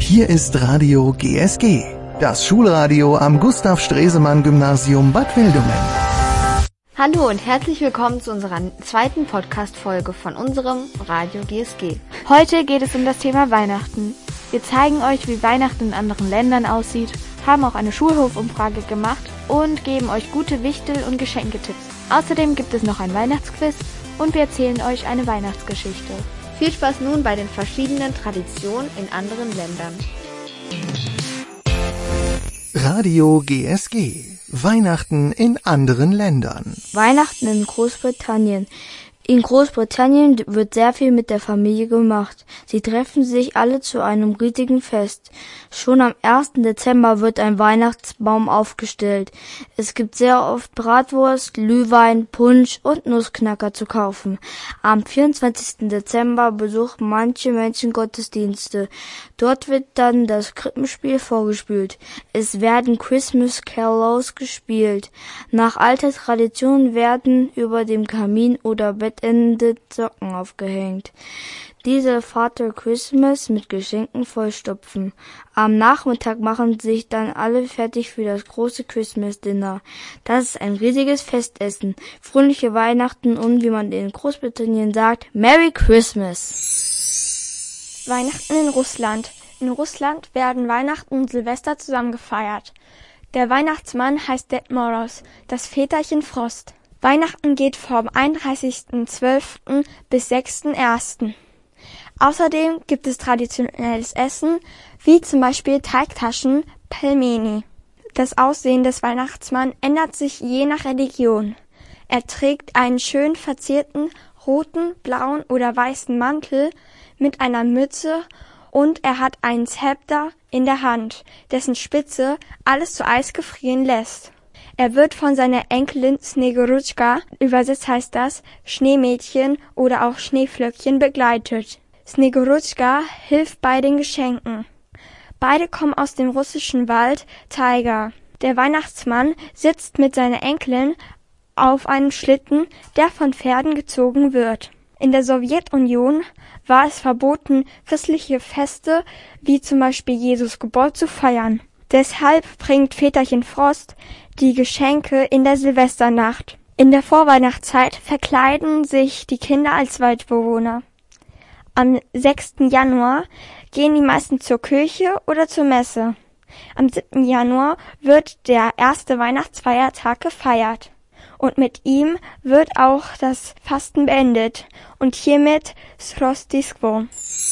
Hier ist Radio GSG, das Schulradio am Gustav-Stresemann-Gymnasium Bad Wildungen. Hallo und herzlich willkommen zu unserer zweiten Podcast-Folge von unserem Radio GSG. Heute geht es um das Thema Weihnachten. Wir zeigen euch, wie Weihnachten in anderen Ländern aussieht, haben auch eine Schulhofumfrage gemacht und geben euch gute Wichtel- und Geschenketipps. Außerdem gibt es noch ein Weihnachtsquiz und wir erzählen euch eine Weihnachtsgeschichte. Viel Spaß nun bei den verschiedenen Traditionen in anderen Ländern. Radio GSG. Weihnachten in anderen Ländern. Weihnachten in Großbritannien. In Großbritannien wird sehr viel mit der Familie gemacht. Sie treffen sich alle zu einem riesigen Fest. Schon am 1. Dezember wird ein Weihnachtsbaum aufgestellt. Es gibt sehr oft Bratwurst, Glühwein, Punsch und Nussknacker zu kaufen. Am 24. Dezember besuchen manche Menschen Gottesdienste. Dort wird dann das Krippenspiel vorgespielt. Es werden Christmas Carols gespielt. Nach alter Tradition werden über dem Kamin oder Bettende Socken aufgehängt. Diese Father Christmas mit Geschenken vollstopfen. Am Nachmittag machen sich dann alle fertig für das große Christmas Dinner. Das ist ein riesiges Festessen. Fröhliche Weihnachten und, wie man in Großbritannien sagt, Merry Christmas. Weihnachten in Russland. In Russland werden Weihnachten und Silvester zusammen gefeiert. Der Weihnachtsmann heißt Ded Moroz, das Väterchen Frost. Weihnachten geht vom 31.12. bis 6.1. Außerdem gibt es traditionelles Essen, wie zum Beispiel Teigtaschen, Pelmeni. Das Aussehen des Weihnachtsmanns ändert sich je nach Religion. Er trägt einen schön verzierten, roten, blauen oder weißen Mantel mit einer Mütze und er hat einen Zepter in der Hand, dessen Spitze alles zu Eis gefrieren lässt. Er wird von seiner Enkelin Sneguruchka, übersetzt heißt das Schneemädchen oder auch Schneeflöckchen, begleitet. Sneguruchka hilft bei den Geschenken. Beide kommen aus dem russischen Wald Taiga. Der Weihnachtsmann sitzt mit seiner Enkelin auf einem Schlitten, der von Pferden gezogen wird. In der Sowjetunion war es verboten, christliche Feste wie zum Beispiel Jesus Geburt zu feiern. Deshalb bringt Väterchen Frost die Geschenke in der Silvesternacht. In der Vorweihnachtszeit verkleiden sich die Kinder als Waldbewohner. Am 6. Januar gehen die meisten zur Kirche oder zur Messe. Am 7. Januar wird der erste Weihnachtsfeiertag gefeiert. Und mit ihm wird auch das Fasten beendet. Und hiermit Srostisco.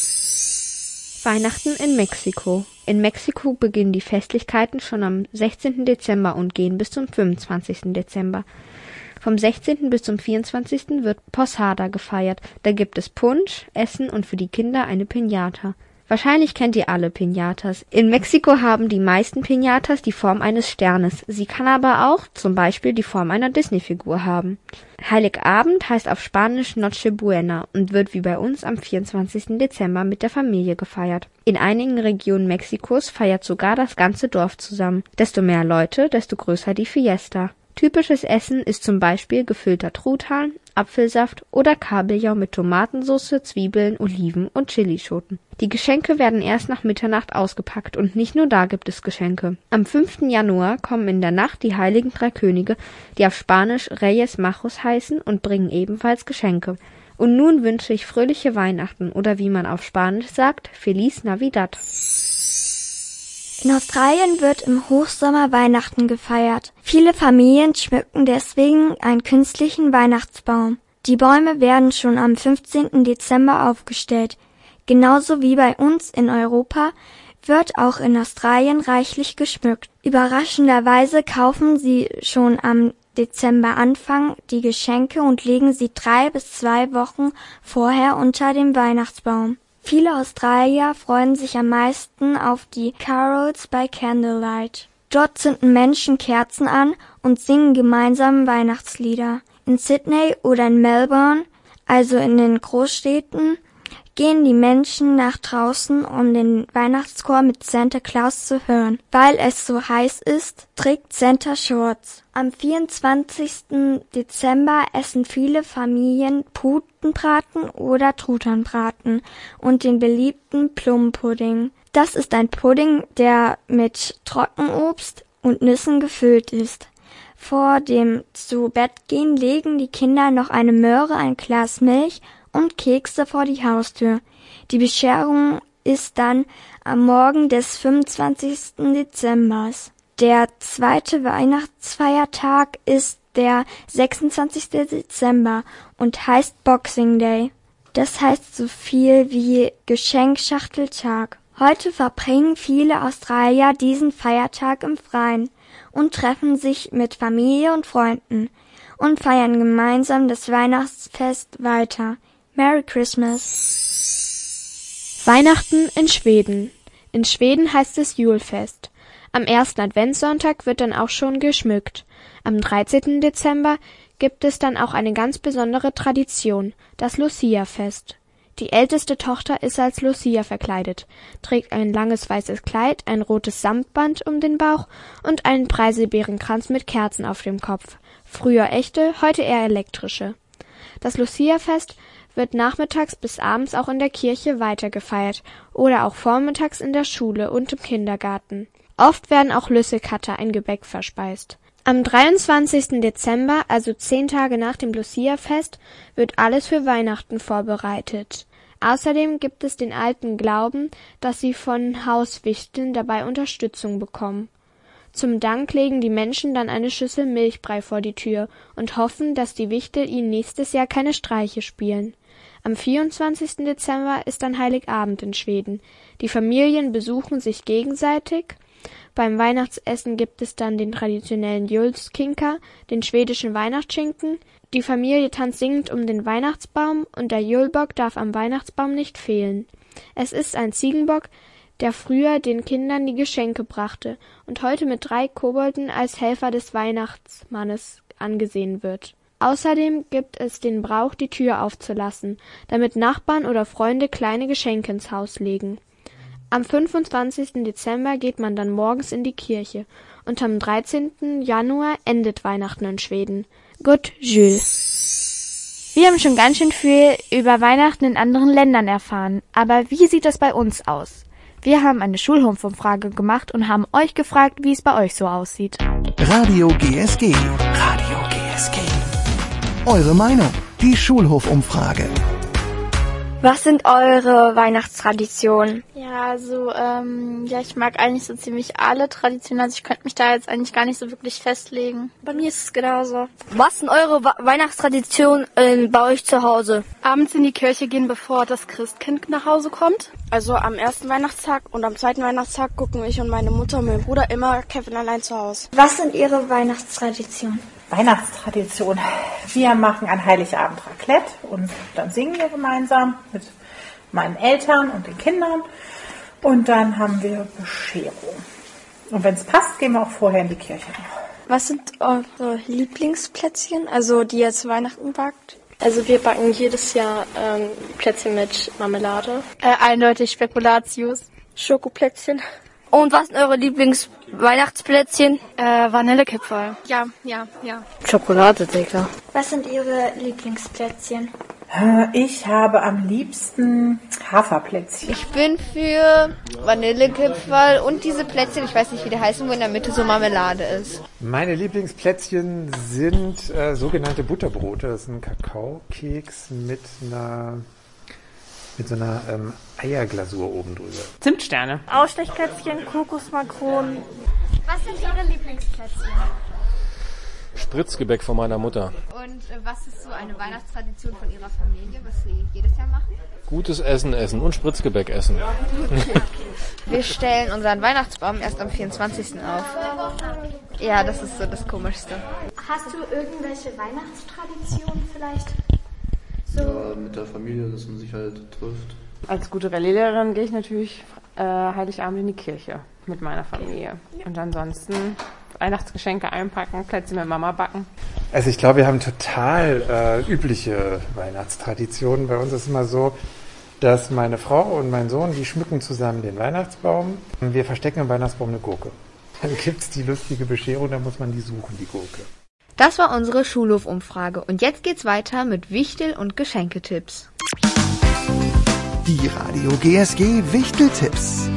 Weihnachten in Mexiko. In Mexiko beginnen die Festlichkeiten schon am 16. Dezember und gehen bis zum 25. Dezember. Vom 16. bis zum 24. wird Posada gefeiert. Da gibt es Punsch, Essen und für die Kinder eine Piñata. Wahrscheinlich kennt ihr alle Piñatas. In Mexiko haben die meisten Piñatas die Form eines Sternes. Sie kann aber auch zum Beispiel die Form einer Disney-Figur haben. Heiligabend heißt auf Spanisch Nochebuena und wird wie bei uns am 24. Dezember mit der Familie gefeiert. In einigen Regionen Mexikos feiert sogar das ganze Dorf zusammen. Desto mehr Leute, desto größer die Fiesta. Typisches Essen ist zum Beispiel gefüllter Truthahn, Apfelsaft oder Kabeljau mit Tomatensauce, Zwiebeln, Oliven und Chilischoten. Die Geschenke werden erst nach Mitternacht ausgepackt und nicht nur da gibt es Geschenke. Am 5. Januar kommen in der Nacht die heiligen drei Könige, die auf Spanisch Reyes Magos heißen und bringen ebenfalls Geschenke. Und nun wünsche ich fröhliche Weihnachten oder wie man auf Spanisch sagt, Feliz Navidad. In Australien wird im Hochsommer Weihnachten gefeiert. Viele Familien schmücken deswegen einen künstlichen Weihnachtsbaum. Die Bäume werden schon am 15. Dezember aufgestellt. Genauso wie bei uns in Europa wird auch in Australien reichlich geschmückt. Überraschenderweise kaufen sie schon am Dezemberanfang die Geschenke und legen sie 3 bis 2 Wochen vorher unter dem Weihnachtsbaum. Viele Australier freuen sich am meisten auf die Carols by Candlelight. Dort zünden Menschen Kerzen an und singen gemeinsam Weihnachtslieder. In Sydney oder in Melbourne, also in den Großstädten, gehen die Menschen nach draußen, um den Weihnachtschor mit Santa Claus zu hören. Weil es so heiß ist, trägt Santa Shorts. Am 24. Dezember essen viele Familien Putenbraten oder Truthahnbraten und den beliebten Plumpudding. Das ist ein Pudding, der mit Trockenobst und Nüssen gefüllt ist. Vor dem Zu-Bett-Gehen legen die Kinder noch eine Möhre, ein Glas Milch und Kekse vor die Haustür. Die Bescherung ist dann am Morgen des 25. Dezembers. Der zweite Weihnachtsfeiertag ist der 26. Dezember und heißt Boxing Day. Das heißt so viel wie Geschenkschachteltag. Heute verbringen viele Australier diesen Feiertag im Freien und treffen sich mit Familie und Freunden und feiern gemeinsam das Weihnachtsfest weiter. Merry Christmas! Weihnachten in Schweden. In Schweden heißt es Julfest. Am ersten Adventssonntag wird dann auch schon geschmückt. Am 13. Dezember gibt es dann auch eine ganz besondere Tradition, das Lucia-Fest. Die älteste Tochter ist als Lucia verkleidet, trägt ein langes weißes Kleid, ein rotes Samtband um den Bauch und einen Preiselbeerenkranz mit Kerzen auf dem Kopf. Früher echte, heute eher elektrische. Das Lucia-Fest wird nachmittags bis abends auch in der Kirche weitergefeiert oder auch vormittags in der Schule und im Kindergarten. Oft werden auch Lüsselkatter, ein Gebäck, verspeist. Am 23. Dezember, also 10 Tage nach dem Lucia-Fest, wird alles für Weihnachten vorbereitet. Außerdem gibt es den alten Glauben, dass sie von Hauswichteln dabei Unterstützung bekommen. Zum Dank legen die Menschen dann eine Schüssel Milchbrei vor die Tür und hoffen, dass die Wichtel ihnen nächstes Jahr keine Streiche spielen. Am 24. Dezember ist dann Heiligabend in Schweden. Die Familien besuchen sich gegenseitig. Beim Weihnachtsessen gibt es dann den traditionellen Julskinka, den schwedischen Weihnachtsschinken. Die Familie tanzt singend um den Weihnachtsbaum und der Julbock darf am Weihnachtsbaum nicht fehlen. Es ist ein Ziegenbock, der früher den Kindern die Geschenke brachte und heute mit 3 Kobolden als Helfer des Weihnachtsmannes angesehen wird. Außerdem gibt es den Brauch, die Tür aufzulassen, damit Nachbarn oder Freunde kleine Geschenke ins Haus legen. Am 25. Dezember geht man dann morgens in die Kirche und am 13. Januar endet Weihnachten in Schweden. Good Jul. Wir haben schon ganz schön viel über Weihnachten in anderen Ländern erfahren, aber wie sieht das bei uns aus? Wir haben eine Schulhofumfrage gemacht und haben euch gefragt, wie es bei euch so aussieht. Radio GSG. Radio GSG. Eure Meinung. Die Schulhofumfrage. Was sind eure Weihnachtstraditionen? Ja, also, ich mag eigentlich so ziemlich alle Traditionen, also ich könnte mich da jetzt eigentlich gar nicht so wirklich festlegen. Bei mir ist es genauso. Was sind eure Weihnachtstraditionen bei euch zu Hause? Abends in die Kirche gehen, bevor das Christkind nach Hause kommt. Also am ersten Weihnachtstag und am zweiten Weihnachtstag gucken ich und meine Mutter und mein Bruder immer Kevin allein zu Hause. Was sind ihre Weihnachtstraditionen? Weihnachtstradition. Wir machen an Heiligabend Raclette und dann singen wir gemeinsam mit meinen Eltern und den Kindern und dann haben wir Bescherung. Und wenn es passt, gehen wir auch vorher in die Kirche. Was sind eure Lieblingsplätzchen, also die ihr zu Weihnachten backt? Also wir backen jedes Jahr Plätzchen mit Marmelade. Eindeutig Spekulatius. Schokoplätzchen. Und was sind eure Lieblingsweihnachtsplätzchen? Vanillekipferl. Ja. Schokolade, Digga. Was sind ihre Lieblingsplätzchen? Ich habe am liebsten Haferplätzchen. Ich bin für Vanillekipferl und diese Plätzchen, ich weiß nicht, wie die heißen, wo in der Mitte so Marmelade ist. Meine Lieblingsplätzchen sind sogenannte Butterbrote. Das ist ein Kakaokeks mit so einer Eierglasur oben drüber. Zimtsterne. Ausstechplätzchen, Kokosmakronen. Was sind Ihre Lieblingsplätzchen? Spritzgebäck von meiner Mutter. Und was ist so eine Weihnachtstradition von Ihrer Familie, was Sie jedes Jahr machen? Gutes Essen essen und Spritzgebäck essen. Wir stellen unseren Weihnachtsbaum erst am 24. auf. Ja, das ist so das Komischste. Hast du irgendwelche Weihnachtstraditionen vielleicht? Ja, mit der Familie, dass man sich halt trifft. Als gute Rallye-Lehrerin gehe ich natürlich Heiligabend in die Kirche mit meiner Familie. Und ansonsten Weihnachtsgeschenke einpacken, Plätzchen mit Mama backen. Also ich glaube, wir haben total übliche Weihnachtstraditionen. Bei uns ist immer so, dass meine Frau und mein Sohn, die schmücken zusammen den Weihnachtsbaum. Und wir verstecken im Weihnachtsbaum eine Gurke. Dann gibt's die lustige Bescherung, dann muss man die suchen, die Gurke. Das war unsere Schulhofumfrage und jetzt geht's weiter mit Wichtel- und Geschenketipps. Die Radio GSG Wichteltipps.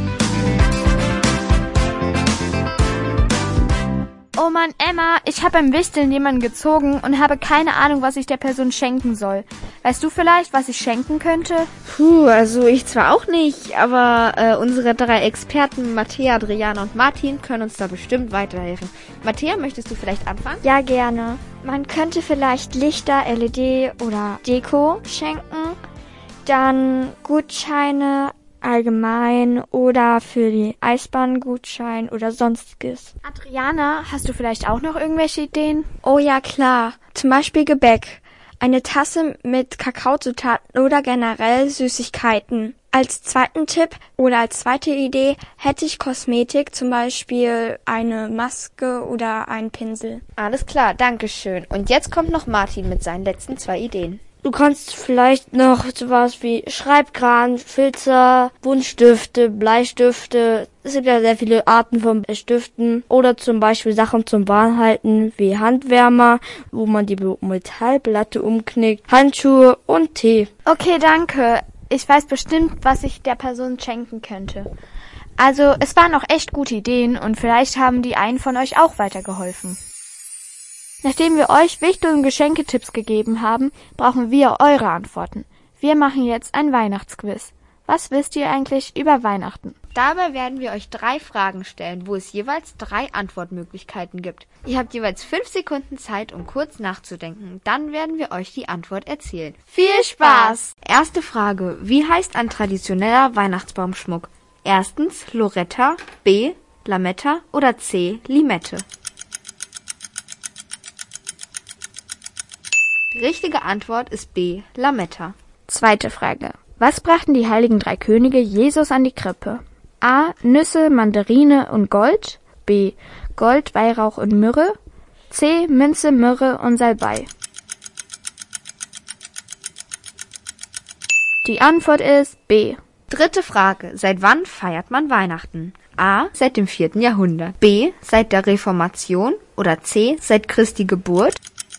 Oh Mann, Emma, ich habe beim Wichteln jemanden gezogen und habe keine Ahnung, was ich der Person schenken soll. Weißt du vielleicht, was ich schenken könnte? Also ich zwar auch nicht, aber unsere 3 Experten, Matthäa, Adriana und Martin, können uns da bestimmt weiterhelfen. Matthäa, möchtest du vielleicht anfangen? Ja, gerne. Man könnte vielleicht Lichter, LED oder Deko schenken, dann Gutscheine allgemein oder für die Eisbahngutschein oder sonstiges. Adriana, hast du vielleicht auch noch irgendwelche Ideen? Oh ja, klar. Zum Beispiel Gebäck. Eine Tasse mit Kakaozutaten oder generell Süßigkeiten. Als zweiten Tipp oder als zweite Idee hätte ich Kosmetik, zum Beispiel eine Maske oder einen Pinsel. Alles klar, dankeschön. Und jetzt kommt noch Martin mit seinen letzten 2 Ideen. Du kannst vielleicht noch sowas wie Schreibkran, Filzer, Buntstifte, Bleistifte. Es gibt ja sehr viele Arten von Stiften. Oder zum Beispiel Sachen zum Warmhalten wie Handwärmer, wo man die Metallplatte umknickt, Handschuhe und Tee. Okay, danke. Ich weiß bestimmt, was ich der Person schenken könnte. Also, es waren auch echt gute Ideen und vielleicht haben die einen von euch auch weitergeholfen. Nachdem wir euch Wichtel- und Geschenketipps gegeben haben, brauchen wir eure Antworten. Wir machen jetzt ein Weihnachtsquiz. Was wisst ihr eigentlich über Weihnachten? Dabei werden wir euch 3 Fragen stellen, wo es jeweils 3 Antwortmöglichkeiten gibt. Ihr habt jeweils 5 Sekunden Zeit, um kurz nachzudenken. Dann werden wir euch die Antwort erzählen. Viel Spaß! Erste Frage. Wie heißt ein traditioneller Weihnachtsbaumschmuck? Erstens Loretta, B. Lametta oder C. Limette? Die richtige Antwort ist B. Lametta. Zweite Frage. Was brachten die heiligen 3 Könige Jesus an die Krippe? A. Nüsse, Mandarine und Gold. B. Gold, Weihrauch und Myrrhe. C. Münze, Myrrhe und Salbei. Die Antwort ist B. Dritte Frage. Seit wann feiert man Weihnachten? A. Seit dem 4. Jahrhundert. B. Seit der Reformation. Oder C. Seit Christi Geburt.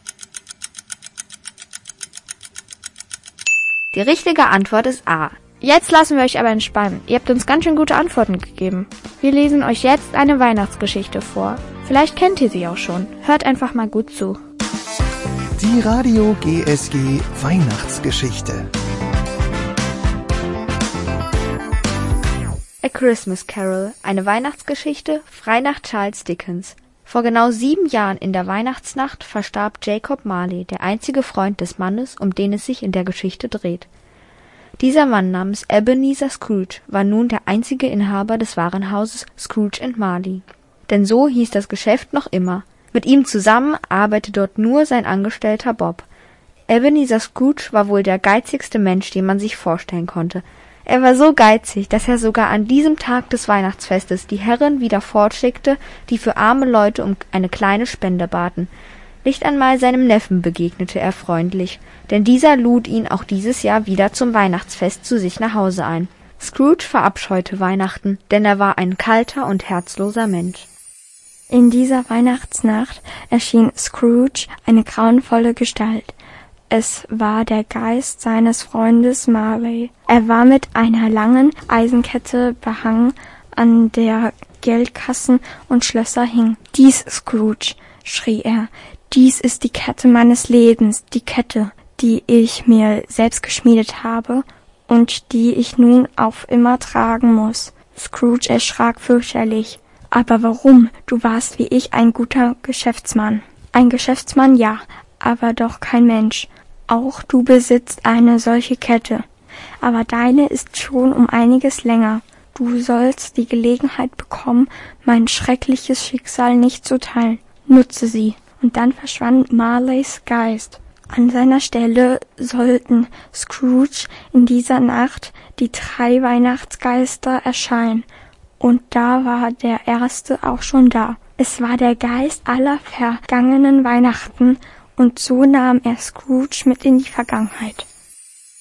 Die richtige Antwort ist A. Jetzt lassen wir euch aber entspannen. Ihr habt uns ganz schön gute Antworten gegeben. Wir lesen euch jetzt eine Weihnachtsgeschichte vor. Vielleicht kennt ihr sie auch schon. Hört einfach mal gut zu. Die Radio GSG Weihnachtsgeschichte. A Christmas Carol, eine Weihnachtsgeschichte, frei nach Charles Dickens. Vor genau 7 Jahren in der Weihnachtsnacht verstarb Jacob Marley, der einzige Freund des Mannes, um den es sich in der Geschichte dreht. Dieser Mann namens Ebenezer Scrooge war nun der einzige Inhaber des Warenhauses Scrooge & Marley. Denn so hieß das Geschäft noch immer. Mit ihm zusammen arbeitet dort nur sein Angestellter Bob. Ebenezer Scrooge war wohl der geizigste Mensch, den man sich vorstellen konnte. Er war so geizig, dass er sogar an diesem Tag des Weihnachtsfestes die Herren wieder fortschickte, die für arme Leute um eine kleine Spende baten. Nicht einmal seinem Neffen begegnete er freundlich, denn dieser lud ihn auch dieses Jahr wieder zum Weihnachtsfest zu sich nach Hause ein. Scrooge verabscheute Weihnachten, denn er war ein kalter und herzloser Mensch. In dieser Weihnachtsnacht erschien Scrooge eine grauenvolle Gestalt. Es war der Geist seines Freundes Marley. Er war mit einer langen Eisenkette behangen, an der Geldkassen und Schlösser hingen. »Dies, Scrooge«, schrie er, »dies ist die Kette meines Lebens, die Kette, die ich mir selbst geschmiedet habe und die ich nun auf immer tragen muss.« Scrooge erschrak fürchterlich. »Aber warum? Du warst wie ich ein guter Geschäftsmann.« »Ein Geschäftsmann, ja, aber doch kein Mensch. Auch du besitzt eine solche Kette, aber deine ist schon um einiges länger. Du sollst die Gelegenheit bekommen, mein schreckliches Schicksal nicht zu teilen. Nutze sie.« Und dann verschwand Marleys Geist. An seiner Stelle sollten Scrooge in dieser Nacht die 3 Weihnachtsgeister erscheinen. Und da war der erste auch schon da. Es war der Geist aller vergangenen Weihnachten, und so nahm er Scrooge mit in die Vergangenheit.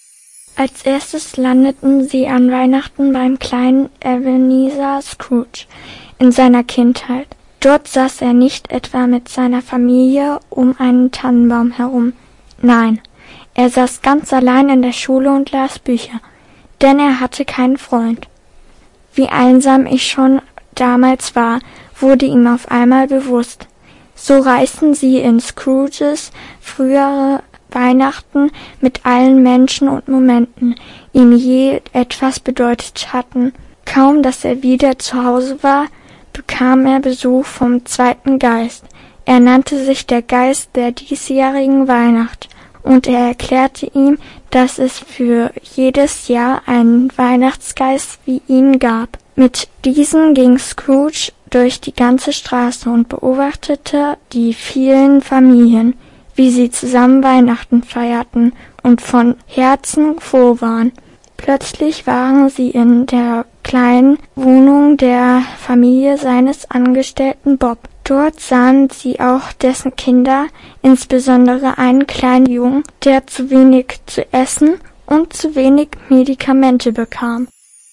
Als erstes landeten sie an Weihnachten beim kleinen Ebenezer Scrooge in seiner Kindheit. Dort saß er nicht etwa mit seiner Familie um einen Tannenbaum herum. Nein, er saß ganz allein in der Schule und las Bücher, denn er hatte keinen Freund. Wie einsam ich schon damals war, wurde ihm auf einmal bewusst. So reisten sie in Scrooges frühere Weihnachten mit allen Menschen und Momenten, ihm je etwas bedeutet hatten. Kaum, dass er wieder zu Hause war, bekam er Besuch vom zweiten Geist. Er nannte sich der Geist der diesjährigen Weihnacht, und er erklärte ihm, dass es für jedes Jahr einen Weihnachtsgeist wie ihn gab. Mit diesem ging Scrooge durch die ganze Straße und beobachtete die vielen Familien, wie sie zusammen Weihnachten feierten und von Herzen froh waren. Plötzlich waren sie in der kleinen Wohnung der Familie seines Angestellten Bob. Dort sahen sie auch dessen Kinder, insbesondere einen kleinen Jungen, der zu wenig zu essen und zu wenig Medikamente bekam.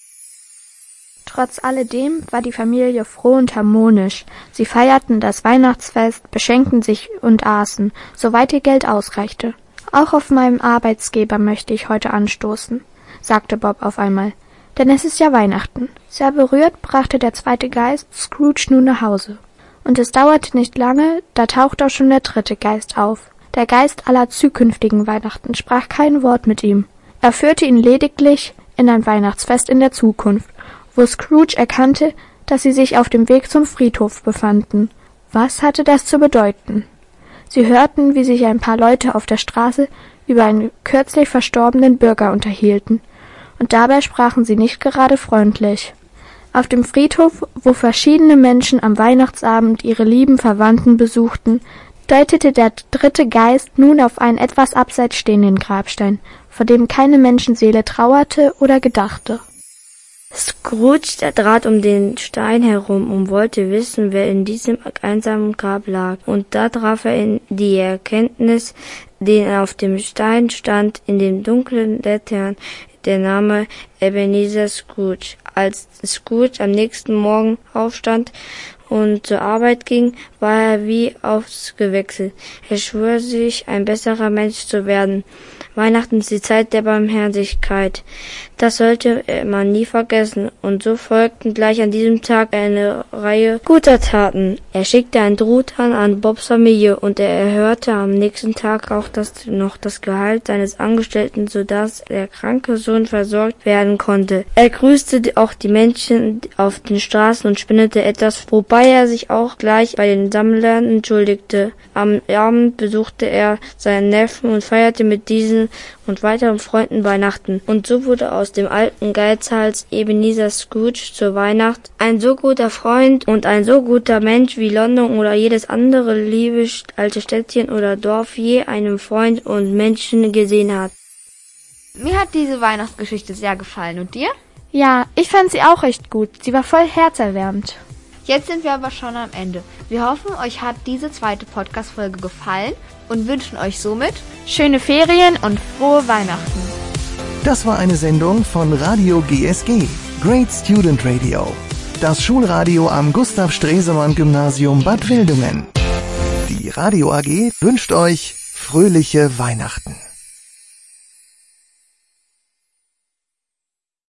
Trotz alledem war die Familie froh und harmonisch. Sie feierten das Weihnachtsfest, beschenkten sich und aßen, soweit ihr Geld ausreichte. Auch auf meinem Arbeitsgeber möchte ich heute anstoßen, sagte Bob auf einmal, denn es ist ja Weihnachten. Sehr berührt brachte der zweite Geist Scrooge nun nach Hause. Und es dauerte nicht lange, da tauchte auch schon der dritte Geist auf. Der Geist aller zukünftigen Weihnachten sprach kein Wort mit ihm. Er führte ihn lediglich in ein Weihnachtsfest in der Zukunft, wo Scrooge erkannte, dass sie sich auf dem Weg zum Friedhof befanden. Was hatte das zu bedeuten? Sie hörten, wie sich ein paar Leute auf der Straße über einen kürzlich verstorbenen Bürger unterhielten, und dabei sprachen sie nicht gerade freundlich. Auf dem Friedhof, wo verschiedene Menschen am Weihnachtsabend ihre lieben Verwandten besuchten, deutete der dritte Geist nun auf einen etwas abseits stehenden Grabstein, vor dem keine Menschenseele trauerte oder gedachte. Scrooge trat um den Stein herum und wollte wissen, wer in diesem einsamen Grab lag. Und da traf er in die Erkenntnis, den auf dem Stein stand, in dem dunklen Lettern, der Name Ebenezer Scrooge. Als Scrooge am nächsten Morgen aufstand und zur Arbeit ging, war er wie ausgewechselt. Er schwor sich, ein besserer Mensch zu werden. Weihnachten ist die Zeit der Barmherzigkeit. Das sollte man nie vergessen. Und so folgten gleich an diesem Tag eine Reihe guter Taten. Er schickte einen Truthahn an Bobs Familie und er erhöhte am nächsten Tag auch noch das Gehalt seines Angestellten, sodass der kranke Sohn versorgt werden konnte. Er grüßte auch die Menschen auf den Straßen und spendete etwas, wobei er sich auch gleich bei den Sammlern entschuldigte. Am Abend besuchte er seinen Neffen und feierte mit diesen und weiteren Freunden Weihnachten. Und so wurde aus dem alten Geizhals Ebenezer Scrooge zur Weihnacht ein so guter Freund und ein so guter Mensch wie London oder jedes andere liebe alte Städtchen oder Dorf je einen Freund und Menschen gesehen hat. Mir hat diese Weihnachtsgeschichte sehr gefallen. Und dir? Ja, ich fand sie auch echt gut. Sie war voll herzerwärmend. Jetzt sind wir aber schon am Ende. Wir hoffen, euch hat diese zweite Podcast-Folge gefallen und wünschen euch somit schöne Ferien und frohe Weihnachten. Das war eine Sendung von Radio GSG, Great Student Radio. Das Schulradio am Gustav-Stresemann-Gymnasium Bad Wildungen. Die Radio AG wünscht euch fröhliche Weihnachten.